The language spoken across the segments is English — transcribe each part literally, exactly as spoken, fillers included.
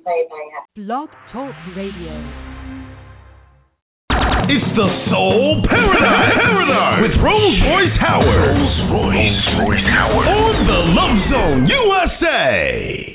Blog Talk Radio. It's the Soul Paradise, Paradise with Rose Royce Howard. Rose Royce, Royce Howard on the Love Zone U S A.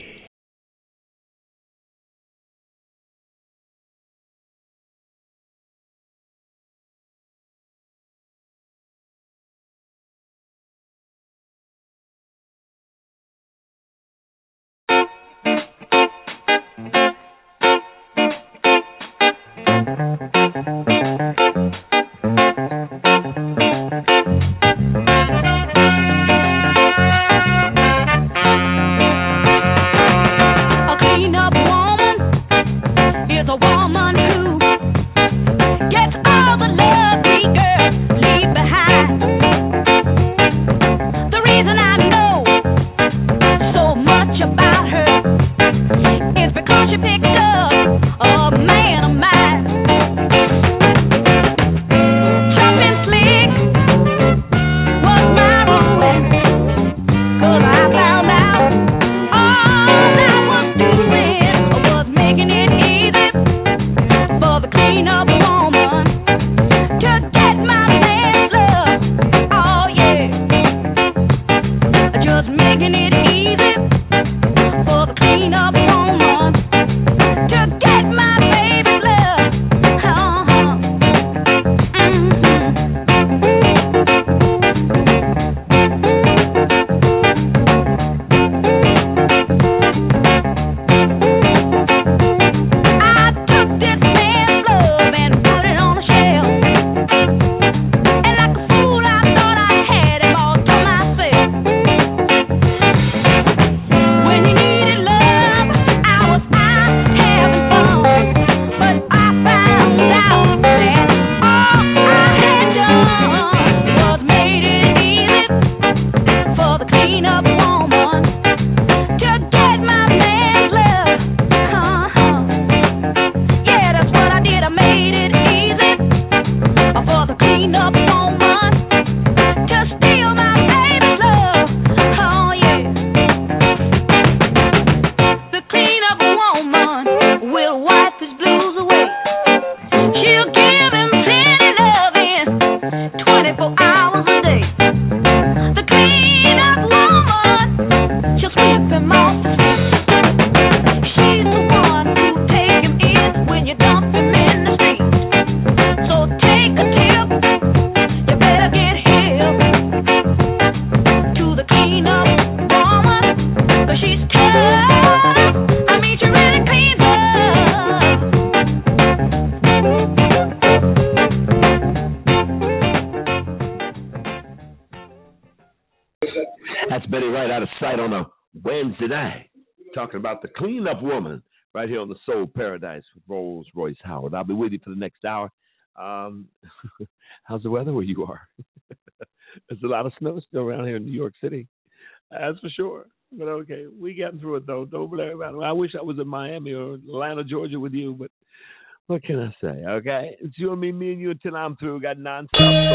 Talking about the cleanup woman right here on the Soul Paradise with Rose Royce Howard. I'll be with you for the next hour. Um, how's the weather where you are? There's a lot of snow still around here in New York City. That's for sure. But okay, we getting through it though. Don't worry about it. I wish I was in Miami or Atlanta, Georgia with you, but what can I say? Okay, it's you and me, me and you until I'm through. Got nonstop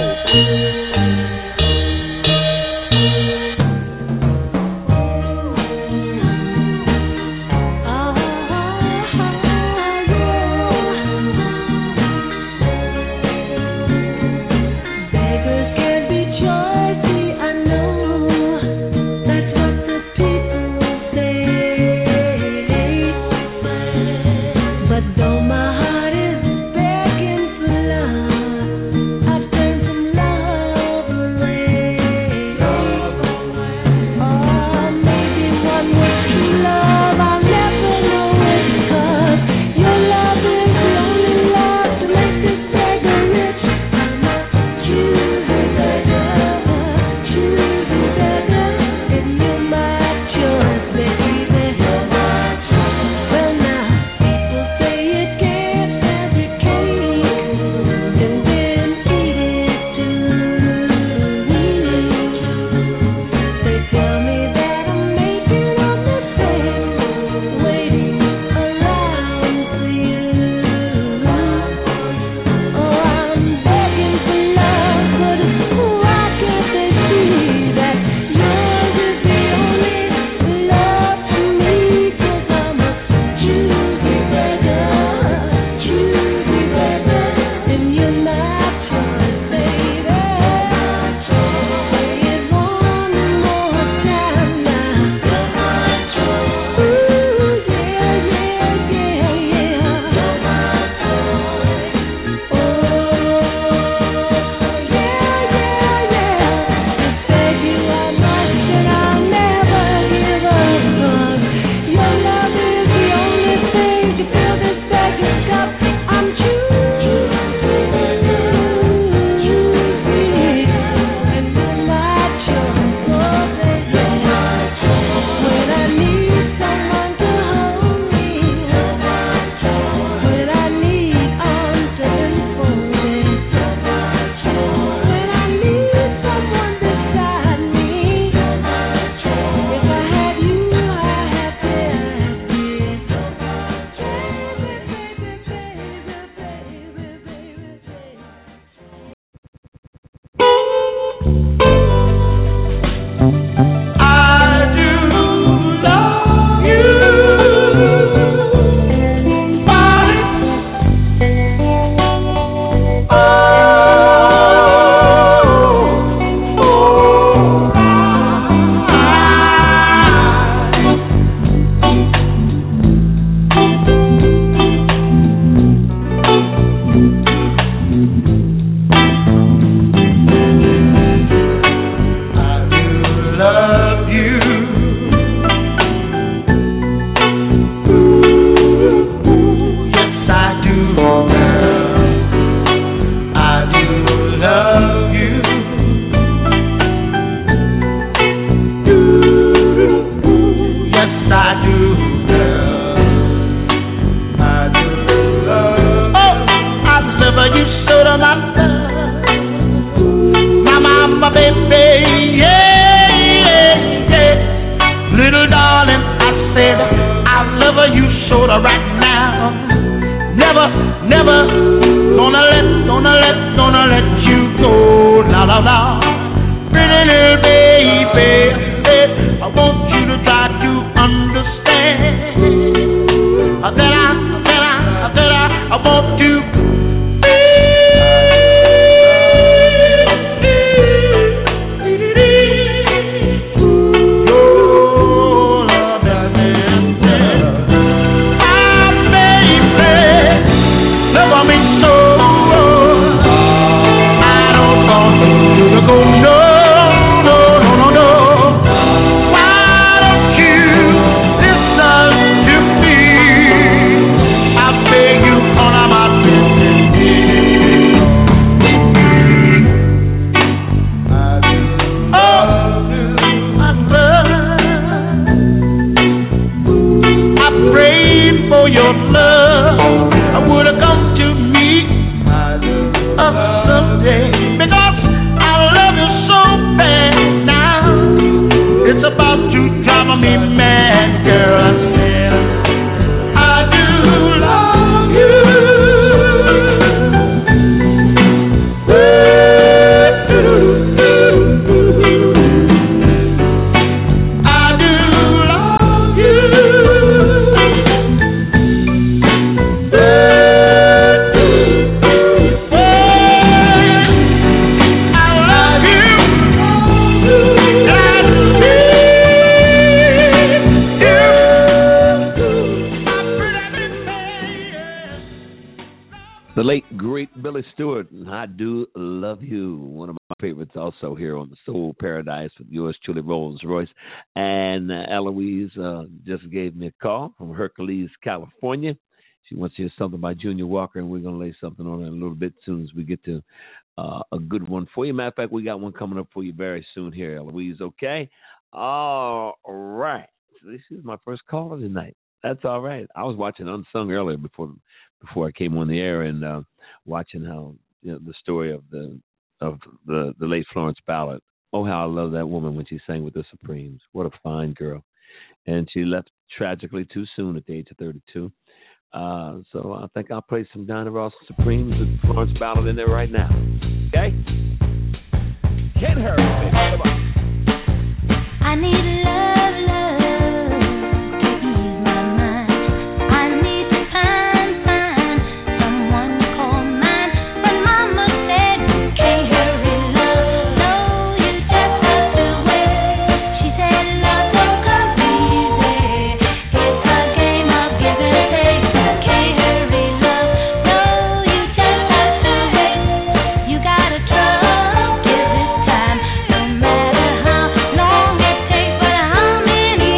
soul. I've turned from love away. you sorta right now. Never, never gonna let, gonna let, gonna let you go. La la la. Pretty little baby, I want you to try to understand that I, that I, that I, I want to be. Also here on the Soul Paradise with yours truly, Rolls Royce. And uh, Eloise uh, just gave me a call from Hercules, California. She wants to hear something by Junior Walker, and we're going to lay something on her in a little bit as soon as we get to uh, a good one for you. Matter of fact, we got one coming up for you very soon here, Eloise, okay? All right. So this is my first call tonight. That's all right. I was watching Unsung earlier before before I came on the air and uh, watching how, you know, the story of the of the, the late Florence Ballard. Oh, how I love that woman when she sang with the Supremes. What a fine girl. And she left tragically too soon at the age of thirty-two. Uh, so I think I'll play some Diana Ross Supremes with Florence Ballard in there right now. Okay? Can't hurry, baby. Come on. I need love, love to ease my mind. I need to find, find someone to call mine. But Mama said you can't hurry, love. No, you just have to wait. She said love don't come easy. It's a game of give and take. Can't hurry, love. No, you just have to wait. You gotta trust, give it time. No matter how long it takes, but how many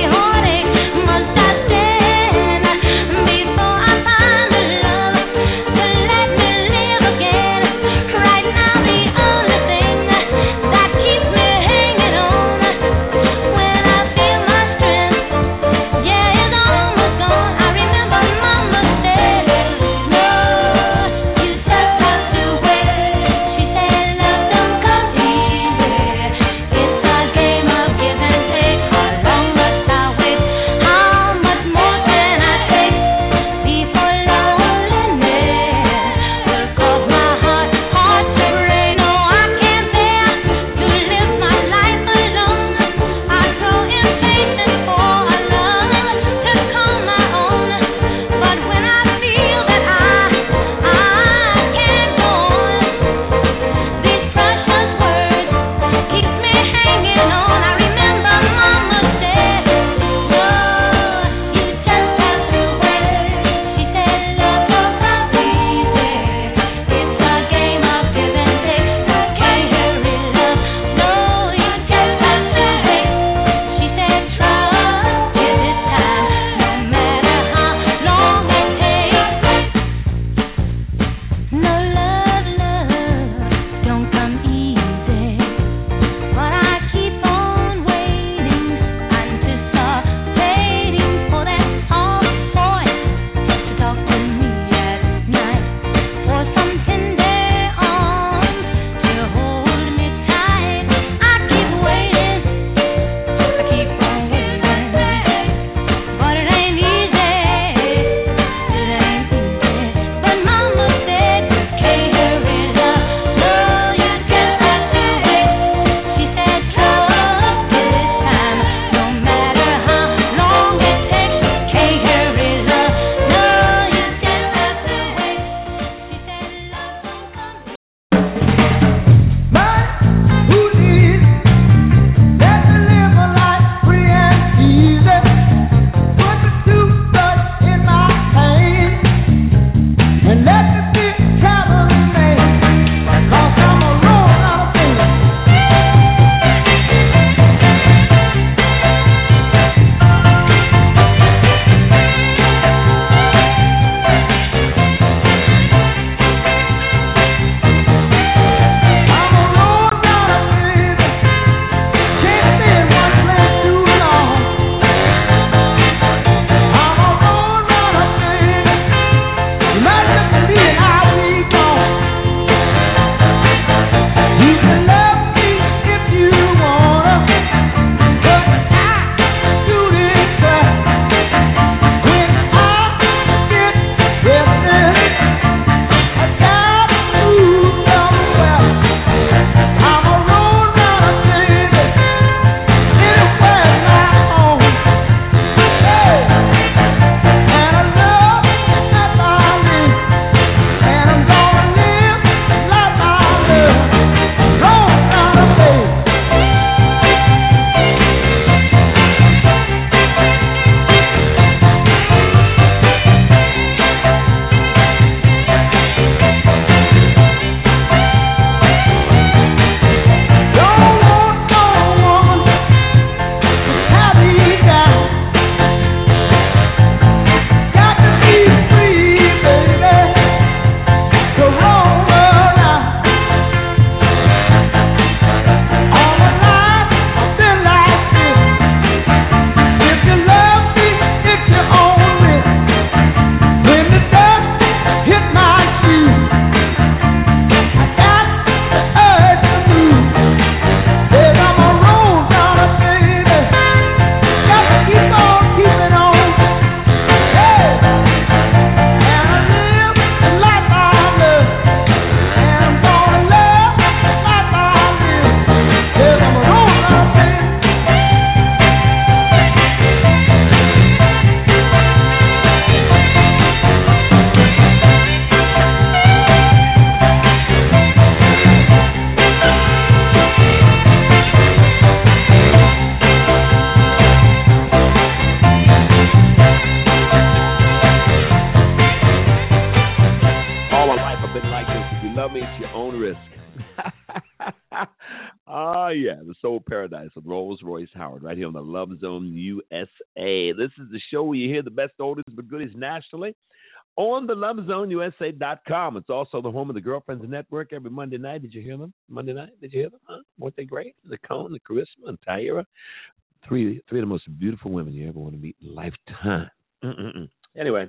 Soul Paradise with Rolls Royce Howard, right here on the Love Zone U S A. This is the show where you hear the best oldies but goodies nationally on the love zone U S A dot com. It's also the home of the Girlfriends Network every Monday night. Did you hear them? Monday night? Did you hear them? Huh? Weren't they great? The Cone, the Charisma, and Tyra. Three, three of the most beautiful women you ever want to meet in a lifetime. Mm-mm-mm. Anyway.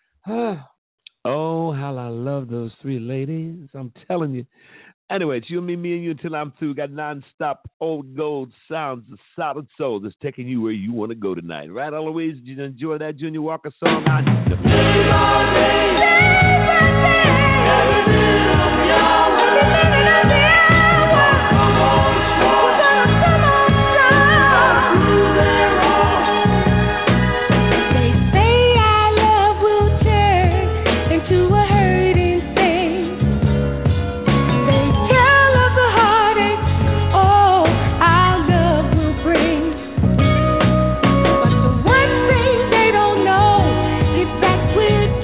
Oh, how I love those three ladies. I'm telling you. Anyway, it's you and me, me and you until I'm through. Got non-stop old gold sounds of solid soul that's taking you where you want to go tonight. Right, Eloise? Did you enjoy that Junior Walker song? I With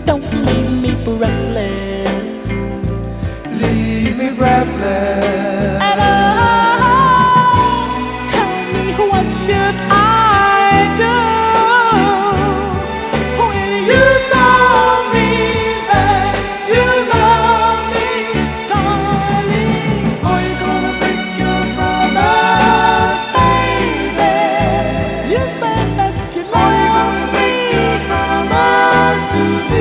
don't leave me breathless. Leave me breathless. And oh, tell me what should I do when you tell me that you love me, darling? Are you gonna break your promise, baby? You said that you love me, promise to me.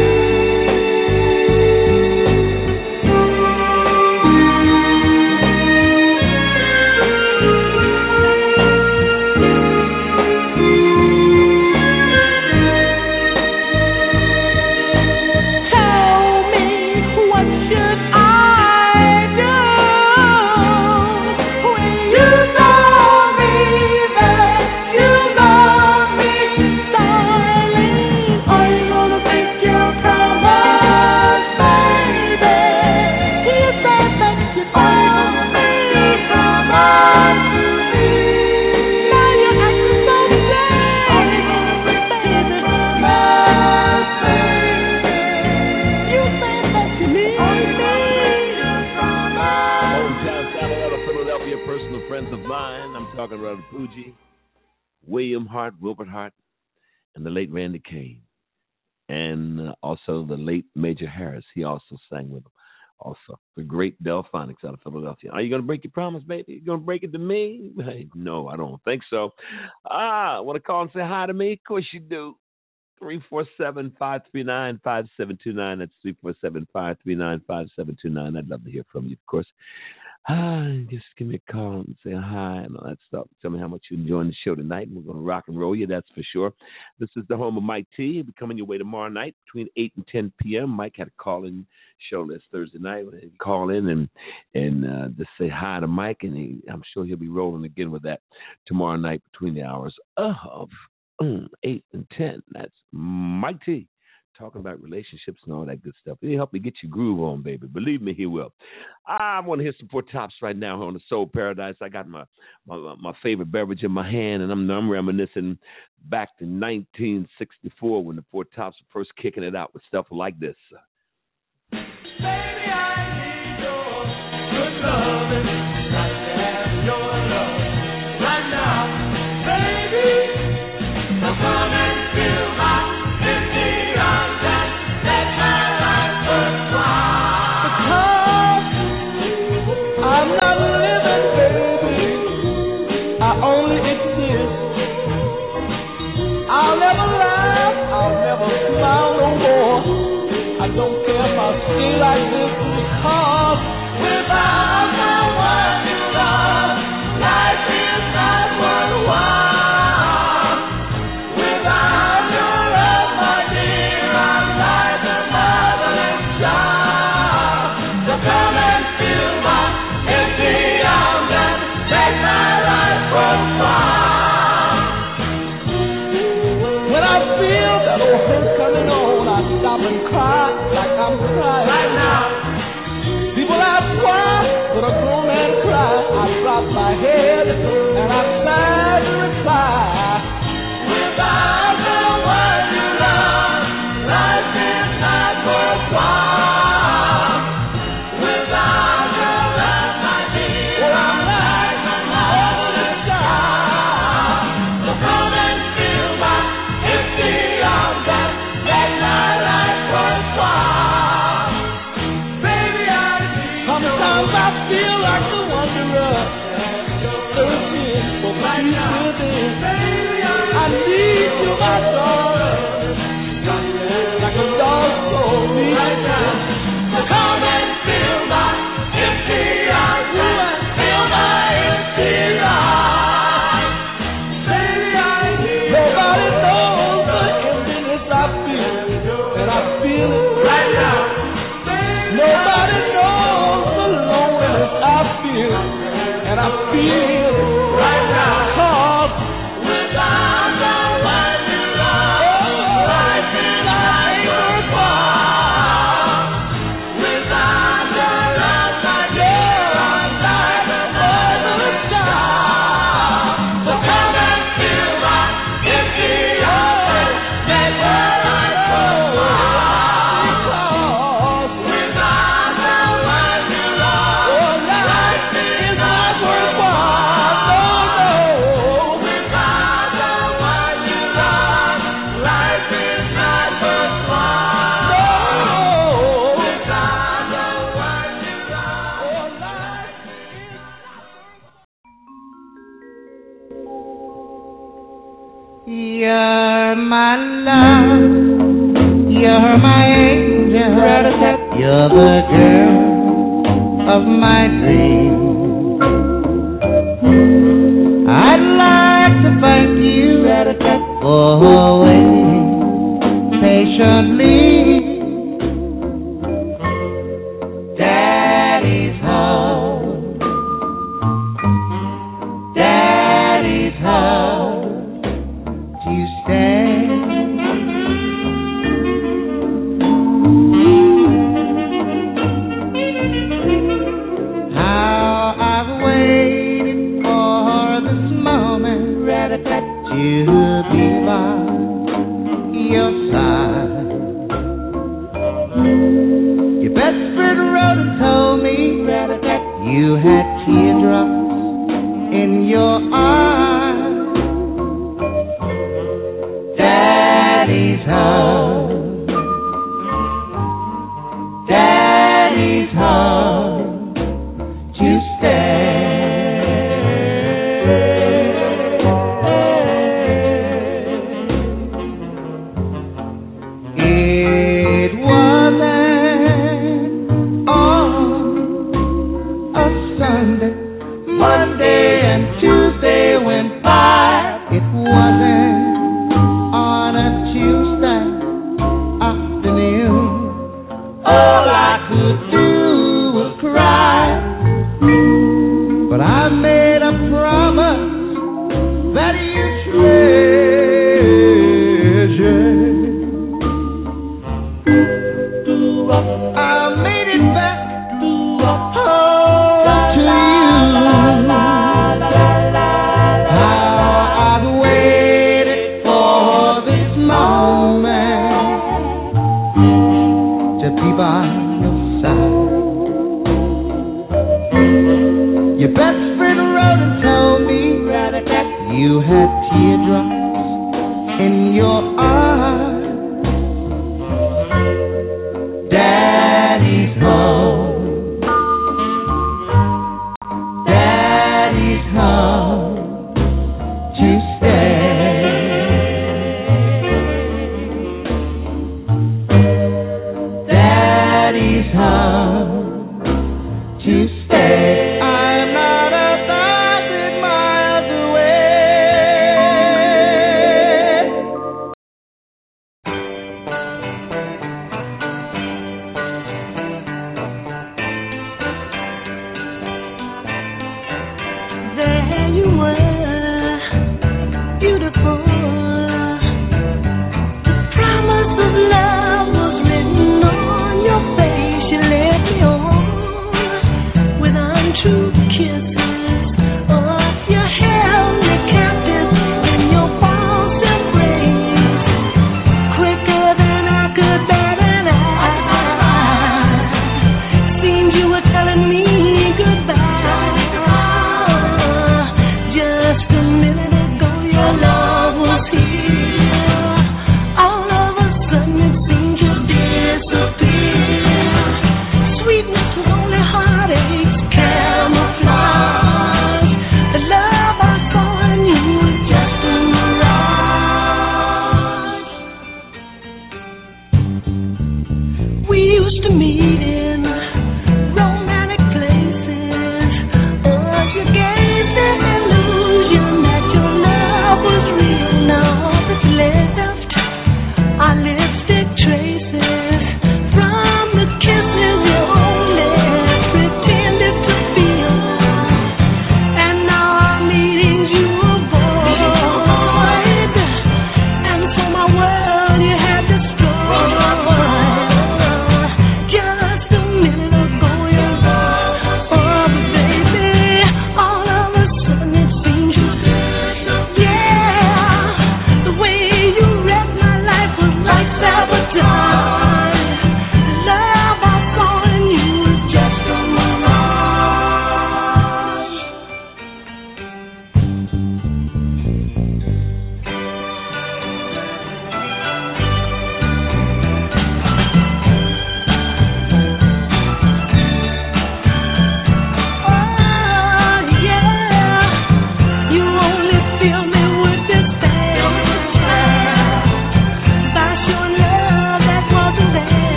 William Hart, Wilbert Hart, and the late Randy Kane, and uh, also the late Major Harris. He also sang with them. Also, the great Delphonics out of Philadelphia. Are you going to break your promise, baby? You going to break it to me? Hey, no, I don't think so. Ah, want to call and say hi to me? Of course you do. three four seven, five three nine, five seven two nine. That's three four seven, five three nine, five seven two nine. I'd love to hear from you, of course. Ah, just give me a call and say hi and all that stuff. Tell me how much you're enjoying the show tonight. We're going to rock and roll you, that's for sure. This is the home of Mike T. He'll be coming your way tomorrow night between eight and ten p.m. Mike had a call-in show last Thursday night. He'd call in and and uh, just say hi to Mike, and he, I'm sure he'll be rolling again with that tomorrow night between the hours of um, eight and ten. That's Mike T. talking about relationships and all that good stuff. He'll help me get your groove on, baby. Believe me, he will. I want to hear some Four Tops right now on the Soul Paradise. I got my, my my favorite beverage in my hand, and I'm, I'm reminiscing back to nineteen sixty-four when the Four Tops were first kicking it out with stuff like this. Baby, I need your good loving. Got to have your love right now. Baby, so come and feel my empty arms and let my life worthwhile. Because I'm not living, baby. I only exist. I'll never laugh. I'll never smile no more. I don't care if I stay like this because without the one you love, life is not worthwhile. Without your love, my dear, I'm like a motherless child. So come and fill my empty arms and make my life worthwhile. When I feel that old hurt coming on, I stop and cry like I'm crying right now. People ask why, but a grown man cry. I drop my head and I sad reply. Without the one you love, life is not worthwhile. Without your love, my dear, I'm like a motherless child. So come and fill my empty arms and make my life worthwhile. Baby, I need sometimes I feel like the wanderer, searching for peace within. I need you, my darling, like a dog for me. So come and fill my empty arms and fill my empty life. Baby, I need nobody knows the emptiness I feel, and I feel it right now. Nobody knows the loneliness I feel, and I feel it right now. Cause without the one you love, life is not worthwhile. Without your love, my dear, I'm like a motherless child. So come and fill my empty arms and make my life worthwhile. love. You're my angel. You're the girl of my dreams. I'd like to thank you for waiting patiently. Daddy's home. Daddy's home to stay. How I've waited for this moment to be by your side. Your best friend wrote and told me you had teardrops in your eyes. Daddy's home. Daddy's home to stay. It wasn't on a Sunday, Monday and Tuesday went by. It wasn't on a Tuesday afternoon. All I could do was cry. But I made a promise that you treasure. I made it back home to you. How I've waited for this moment to be by your side. Your best friend wrote and told me you had teardrops in your eyes. Daddy's home. Daddy's home to stay. Daddy's home to stay. I'm not a thousand miles away. There you were, beautiful. The promise of love was written on your face. You led me on with untrue kisses. Oh, you held me captive in your false embrace. Quicker than I could bat an eye. Seemed you were telling me goodbye. Just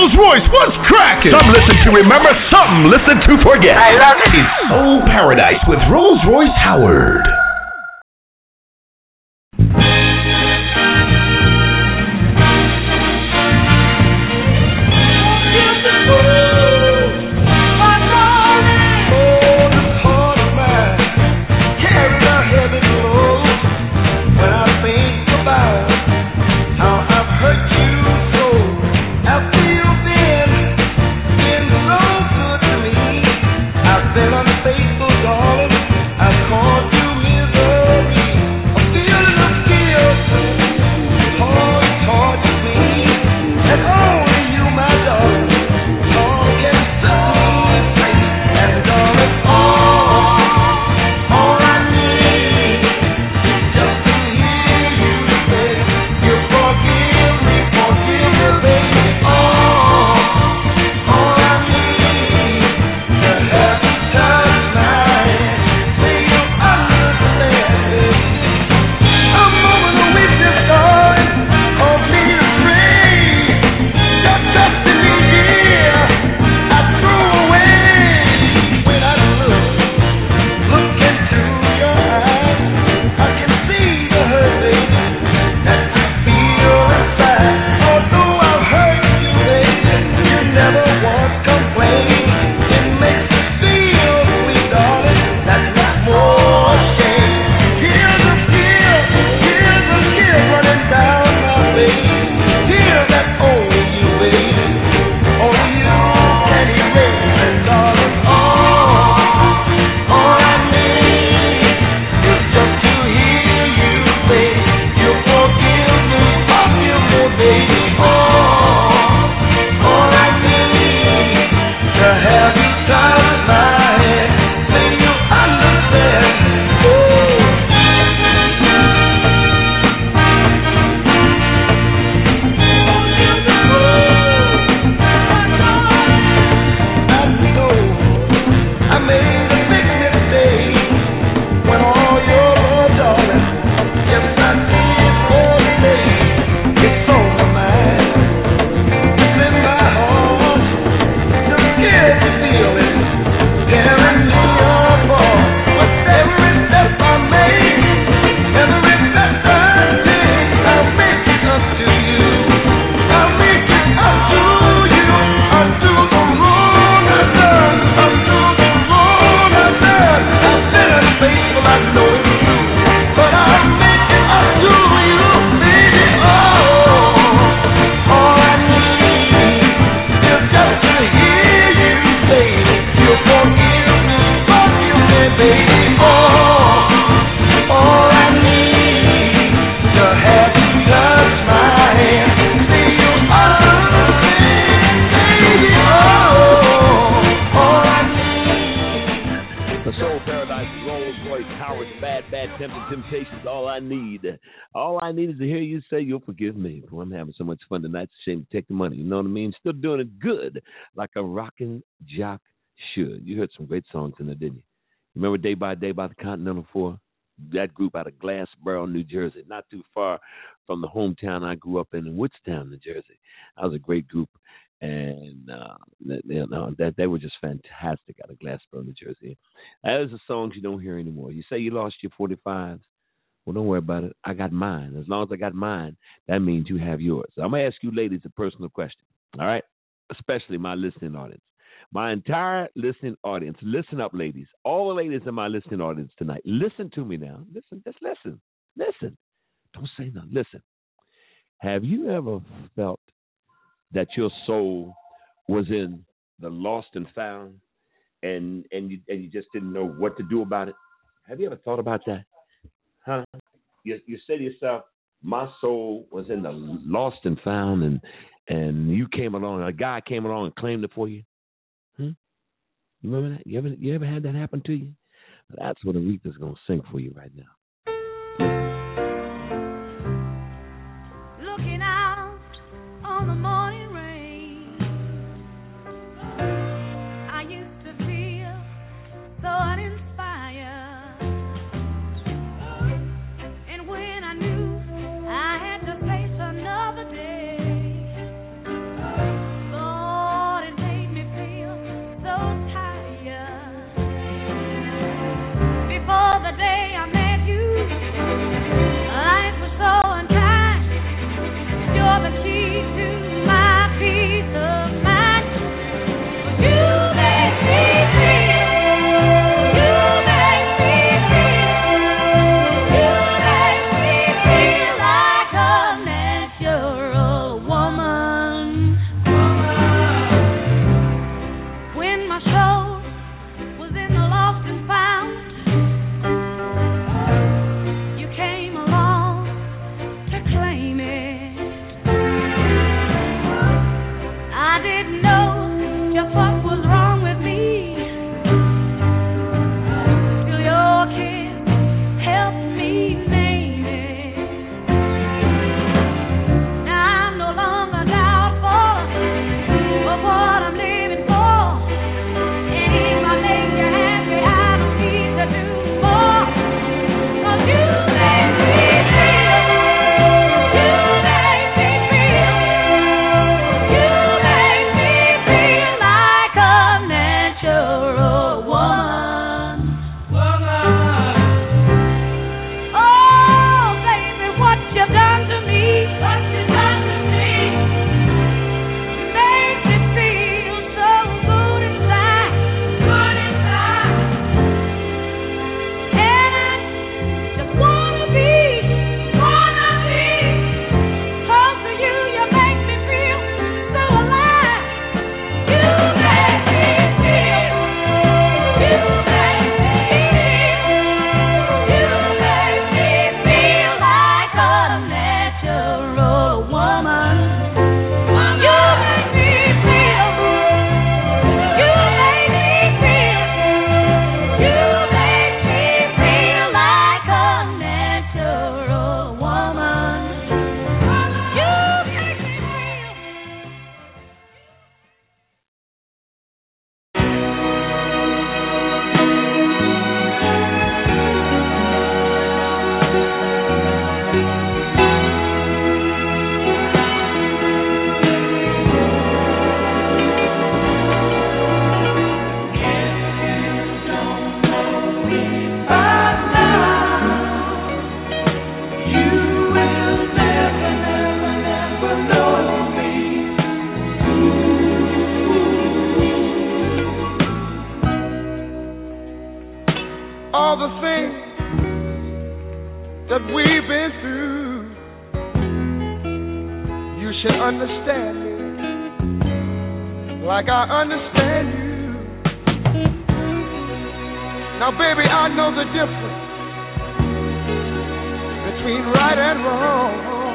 Rolls Royce, what's cracking? Some listen to remember, some listen to forget. I love it. It's Soul Paradise with Rolls Royce Howard. Forgive me. Well, I'm having so much fun tonight. It's a shame to take the money. You know what I mean? Still doing it good, like a rockin' jock should. You heard some great songs in there, didn't you? Remember Day by Day by the Continental Four? That group out of Glassboro, New Jersey, not too far from the hometown I grew up in, in Woodstown, New Jersey. That was a great group, and uh, they, you know, that they were just fantastic out of Glassboro, New Jersey. That is the songs you don't hear anymore. You say you lost your forty-fives. Well, don't worry about it. I got mine. As long as I got mine, that means you have yours. So I'm going to ask you ladies a personal question, all right? Especially my listening audience. My entire listening audience. Listen up, ladies. All the ladies in my listening audience tonight. Listen to me now. Listen. Just listen. Listen. Don't say nothing. Listen. Have you ever felt that your soul was in the lost and found and, and, you, and you just didn't know what to do about it? Have you ever thought about that? Huh? You, you say to yourself, my soul was in the lost and found, and and you came along, a guy came along and claimed it for you. Hmm? You remember that? You ever you ever had that happen to you? That's what Aretha's gonna sing for you right now. Looking out on the morning rain, I used to feel so uninspired. So things that we've been through, you should understand me like I understand you. Now, baby, I know the difference between right and wrong.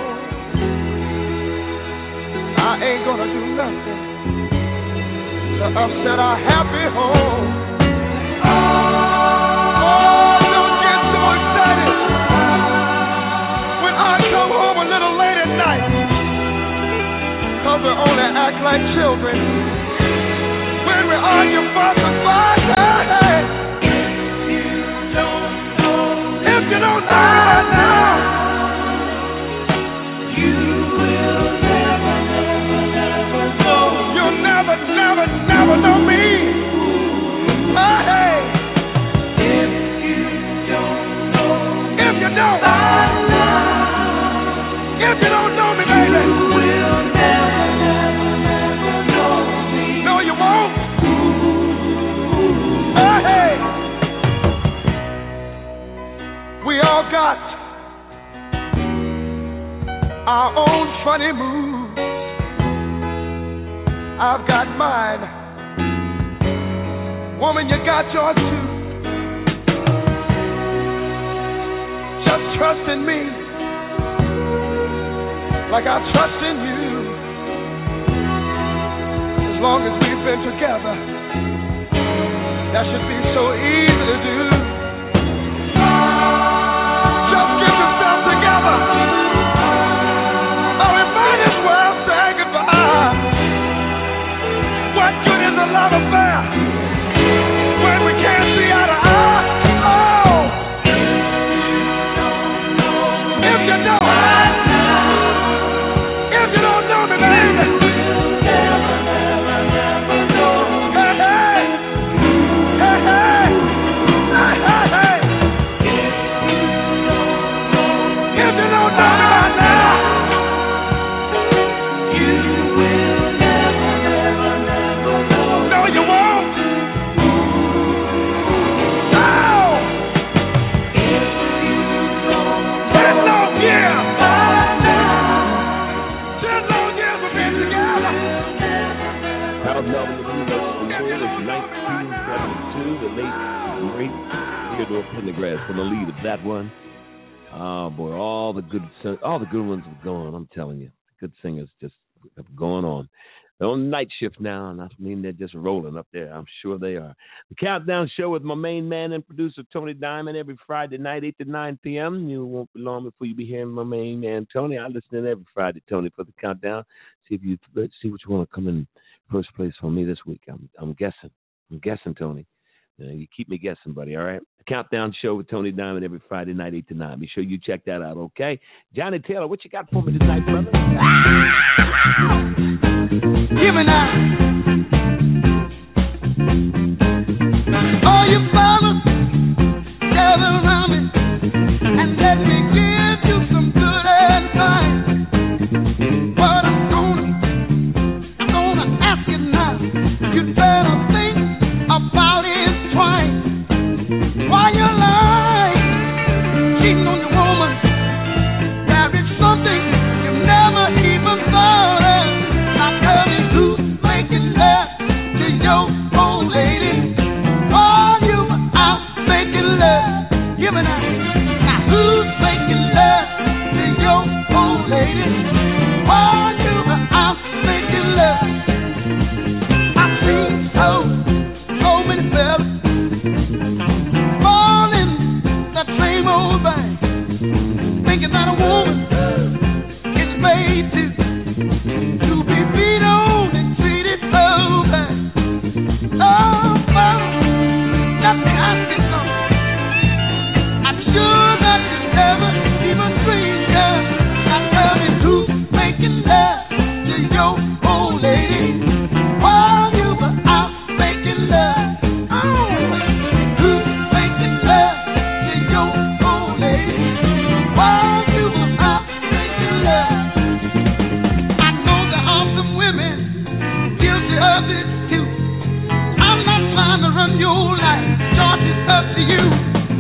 I ain't gonna do nothing to upset our happy home. Oh, don't get so excited when I come home a little late at night, 'cause we only act like children when we argue, fuss, and fight. Hey, if you don't know now, you will never, never, never know. You'll never, never, never know me. Oh, hey. If you don't know, if you don't, if you don't know me, baby, you will never, never, never know me. No, you won't. Oh, hey. We all got our own funny moves. I've got mine. Woman, you got yours too. Just trust in me like I trust in you. As long as we've been together, that should be so easy to do. Just get yourself together, or we might as well say goodbye. What good is a love affair when we can't see eye to eye? Oh, if you don't, if you don't know me, baby, you'll never, never, never know me. Hey, hey, hey, hey, hey, hey, hey. If you don't know me right now, you will never, never, never know. No, you won't. No. If you don't ten long years. Ten long years we've been together. Proud Melvin the Blue Notes from nineteen seventy-two, the late, great Theodore Pendergrass from the lead of that one. Oh boy, all the good, all the good ones have gone. I'm telling you, good singers just have gone on. They're on night shift now, and I mean they're just rolling up there. I'm sure they are. The Countdown Show with my main man and producer Tony Diamond every Friday night, eight to nine p.m. You won't be long before you be hearing my main man Tony. I listen in every Friday, Tony, for the Countdown. See if you let's see which one will come in first place for me this week. I'm I'm guessing. I'm guessing, Tony. Uh, you keep me guessing, buddy, all right? The Countdown Show with Tony Diamond every Friday night, eight to nine. Be sure you check that out, okay? Johnny Taylor, what you got for me tonight, brother? Give me now. All you fellas, gather around me and let me give you some good advice. But I'm gonna, I'm gonna ask you now. You better think about it twice. While you're lying, cheating on your woman, there is something you never even thought of. I'm telling you, who's making love to your old lady? While you were out making love, give me that. Now who's making love to your old lady? While you were out making love, I've seen so, so many fellas falling that same old thing, thinking that a woman is made to to be beat on and treated so bad. Oh, fellas, let me ask you something. I'm sure that you never even dreamed of. I'm telling you, who's making love to your old lady while you were out making love? Oh, who's making love to your old lady while you were out making love? I know there are some women guilty of this too. I'm not trying to run your life, George, it's up to you. Oh, yeah.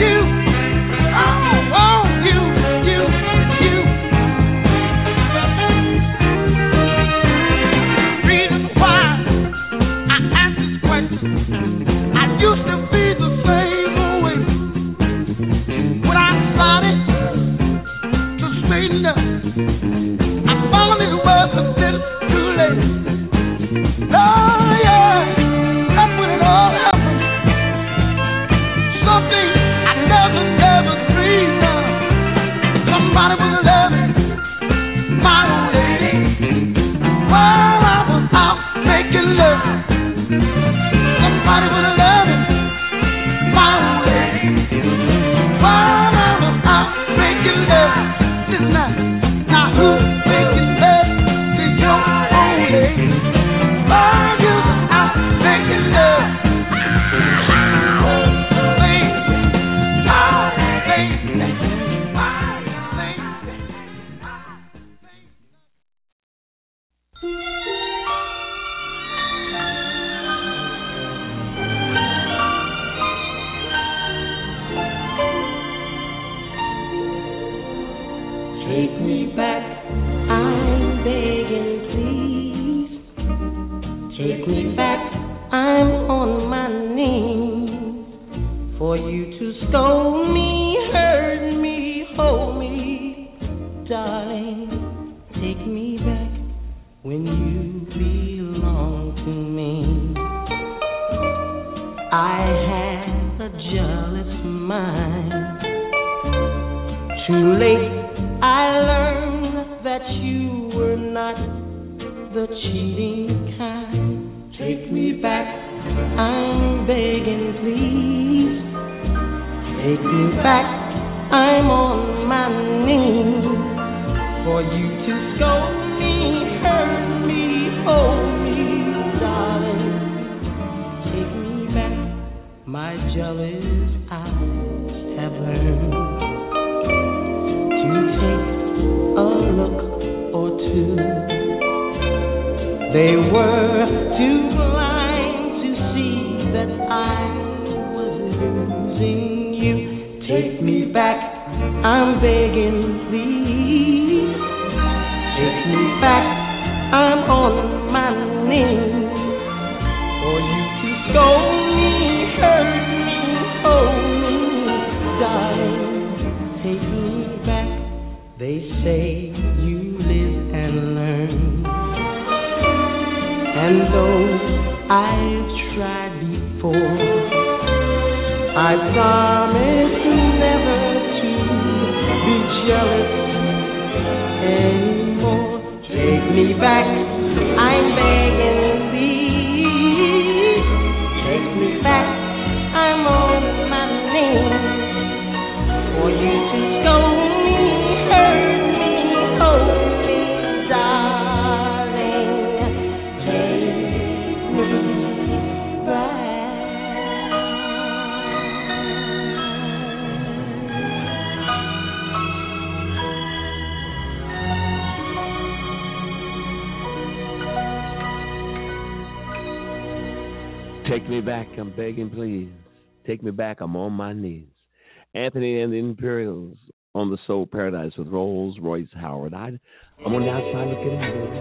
Take me back, I'm begging, please. Take me back, I'm on my knees. Anthony and the Imperials on the Soul Paradise with Rolls Royce Howard. I, I'm on the outside looking in, baby.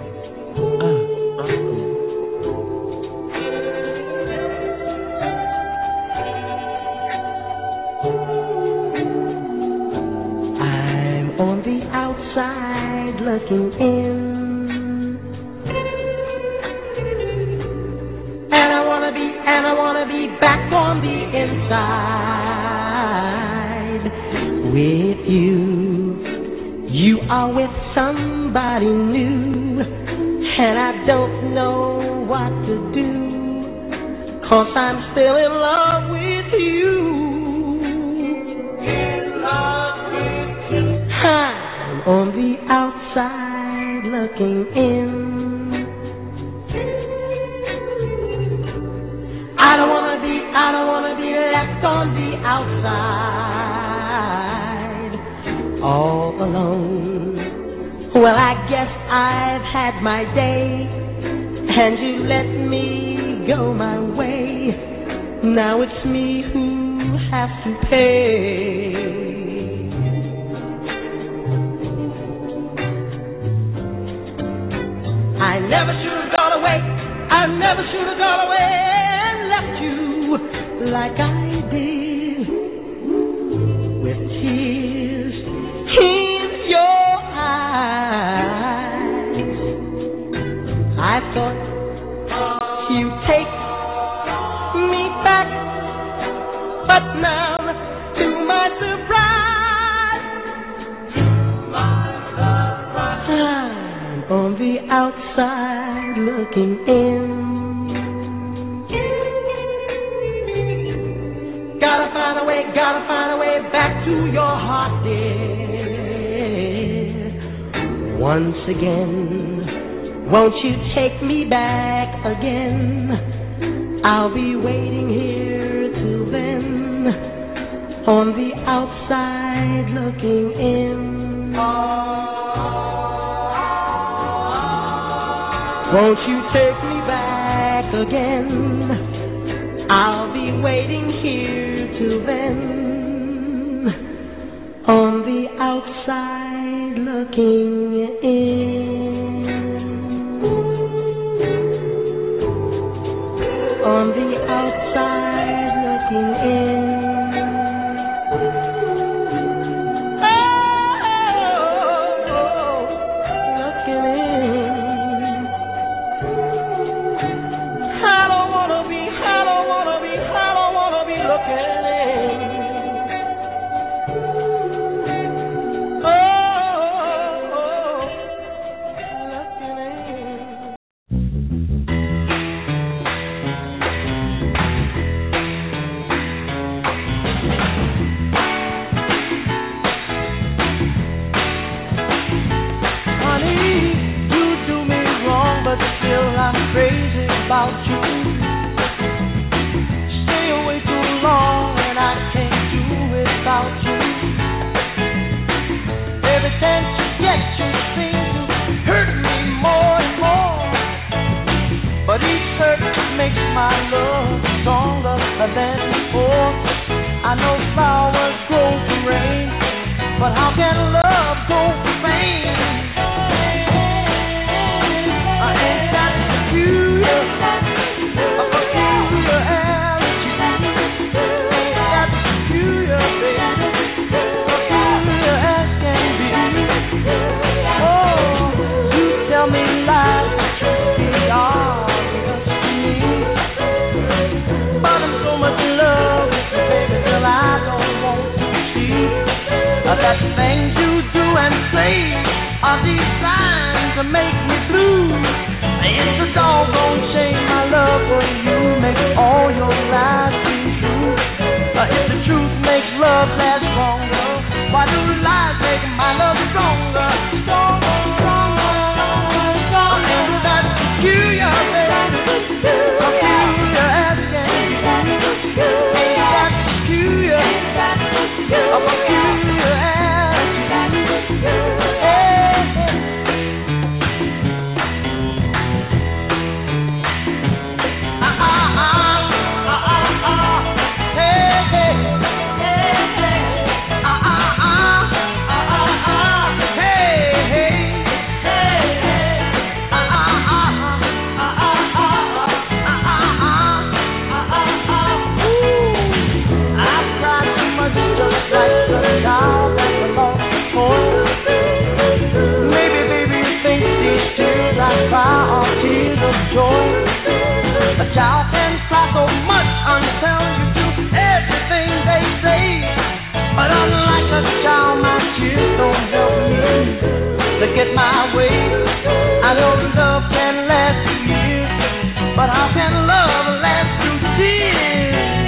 Uh, uh. I'm on the outside looking in. And I wanna be, and I wanna be back on the inside with you. You are with somebody new, and I don't know what to do, 'cause I'm still in love with you. In love with you. I'm on the outside looking in. I don't wanna be, I don't wanna be left on the outside, all alone. Well, I guess I've had my day, and you let me go my way. Now it's me who have to pay. I never should have gone away. I never should have gone away and left you like I did, with tears in your eyes. I thought you'd take me back, but now, to my surprise, I'm on the outside looking in. Gotta find a way, gotta find a way back to your heart, dear. Once again, won't you take me back again? I'll be waiting here till then, on the outside looking in. Won't you take me back again? I'll be waiting here till then, on the outside looking in. On the outside looking in. About you, stay away too long and I can't do without you. Every chance you get, you seem to hurt me more and more. But each hurt makes my love stronger than before. I know flowers grow from rain, but how can love grow from pain? I ain't got you. That things you do and say are designed to make me blue. It's a doggone shame my love for you makes all your lies seem true. Uh, if the truth makes love last longer, why do lies make my love stronger? Stronger, stronger, stronger. Ain't that peculiar, baby? Peculiar as can be. Ain't that peculiar? A peculiar as a child can try so much until you do everything they say. But unlike a child, my tears don't help me to get my way. I know love can last years, but how can love last through tears?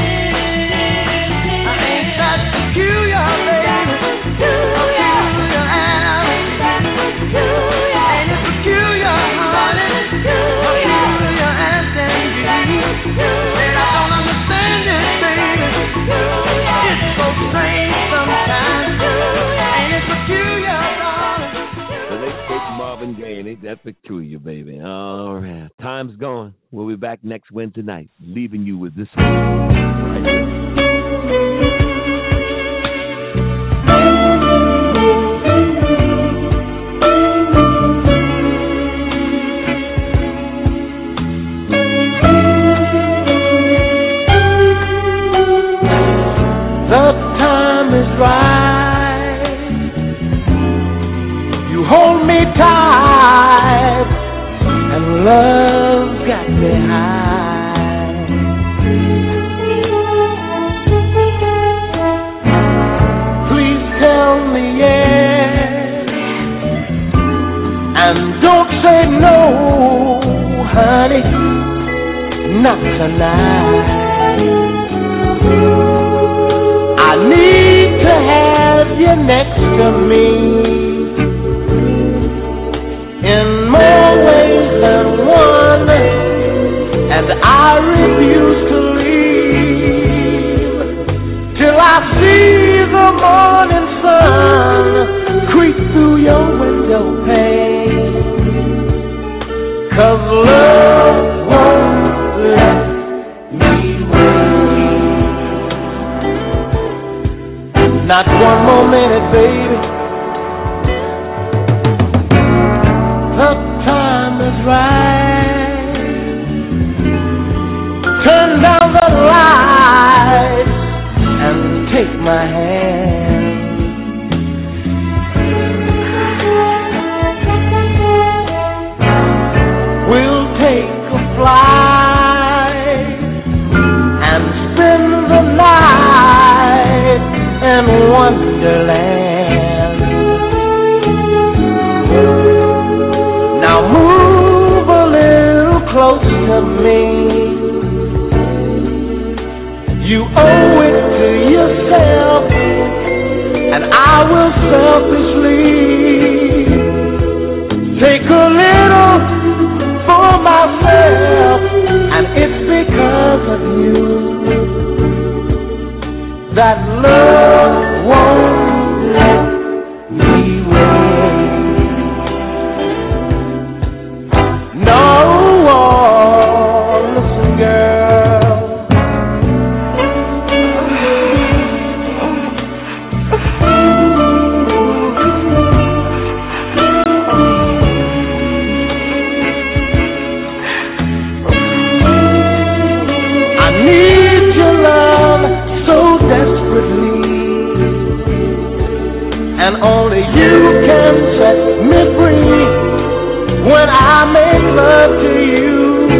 I ain't that peculiar, baby. Peculiar, and ain't it peculiar, honey? Peculiar as can be. And I don't understand it, baby. It's so strange sometimes. Ain't it peculiar, darling? The late great Marvin Gaye, ain't that peculiar, baby? All right, time's gone. We'll be back next Wednesday night, leaving you with this one. Right here. is right, you hold me tight, and love got me high. Please tell me yes, and don't say no, honey, not tonight. I need to have you next to me in more ways than one, and I refuse to leave till I see the morning sun creep through your window pane. 'Cause love won't let me wait. Not one more minute, baby. The time is right. Turn down the lights and take my hand. We'll take a flight and spend the night in Wonderland. Now move a little close to me. You owe it to yourself, and I will selfishly take a little for myself, and it's because of you that love won't let me wait. No, oh, listen, girl. I need your love so desperately, and only you can set me free. When I make love to you,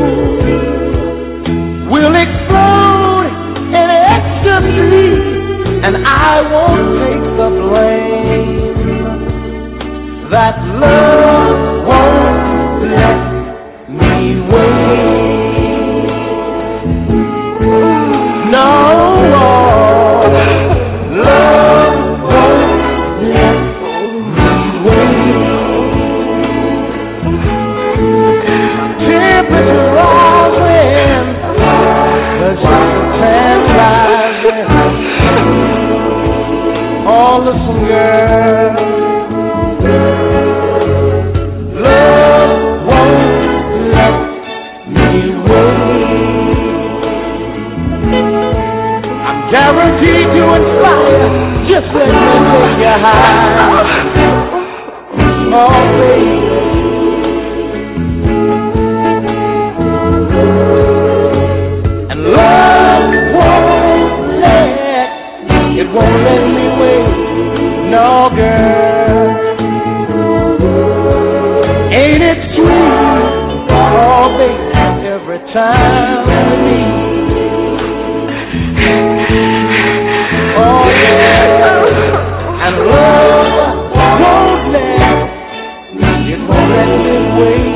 we'll explode in ecstasy, and I won't take the blame. That love won't let me wait. No, love won't let me wait. Temperature rising, the sun rising. Oh, listen, girl. Love won't let me wait. I'm guaranteed to inspire, just let me take you high. Oh, baby. Love won't let, it won't let me wait, no girl. Ain't it sweet, oh baby, every time we meet. Oh yeah, and love won't let, it won't let me wait.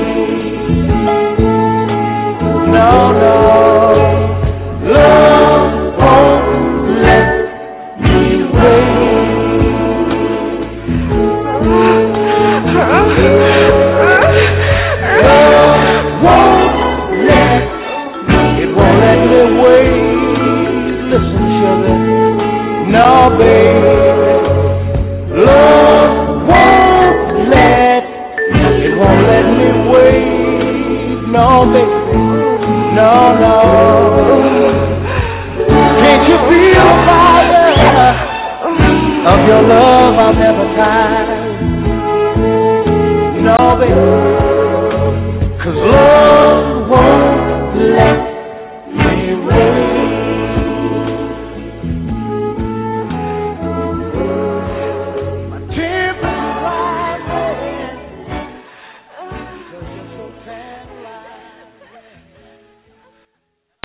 No, no. Love won't let me wait. Love won't let, it won't let me wait. Listen, sugar, no, baby. Love won't let, it won't let me wait. No, baby. No, no. Can't you feel the fire of your love? I'll never tire.